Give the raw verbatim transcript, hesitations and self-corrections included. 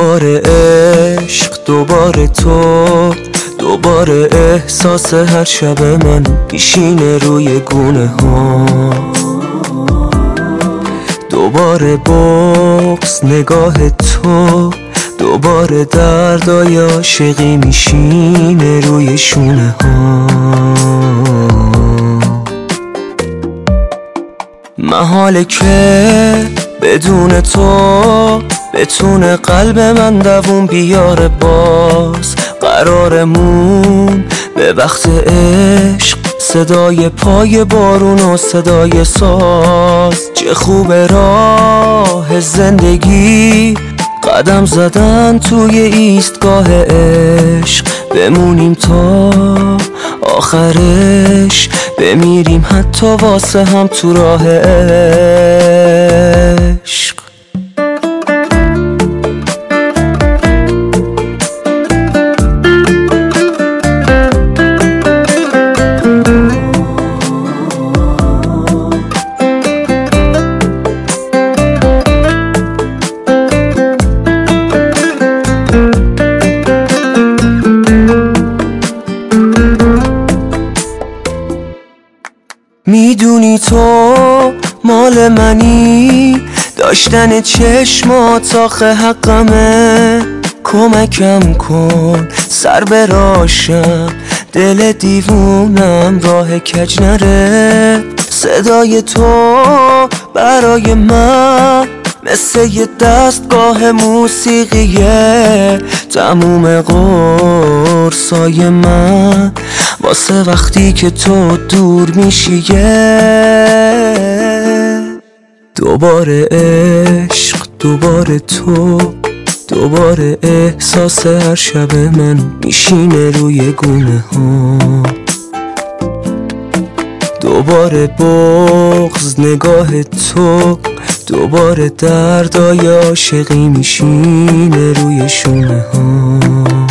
دوباره عشق، دوباره تو، دوباره احساس هر شب من میشینه روی گونه ها. دوباره بغض نگاه تو، دوباره دردای عاشقی میشینه روی شونه ها. محاله که بدون تو بتونه قلب من دووم بیاره باز. قرارمون به وقت عشق، صدای پای بارون و صدای ساز. چه خوبه راه زندگی، قدم زدن توی ایستگاه عشق. بمونیم تا آخرش، بمیریم حتی واسه هم تو راه عشق. میدونی تو مال منی، داشتن چشمات آخه حقمه. کمکم کن سر براشم، دل دیوونم راه کج نره. صدای تو برای من مثل یه دستگاه موسیقیه. تموم قرصای من واسه وقتی که تو دور میشیه. دوباره عشق، دوباره تو، دوباره احساس هر شب من میشینه روی گونه ها. دوباره بغض نگاه تو، دوباره دردای عاشقی میشینه روی شونه ها.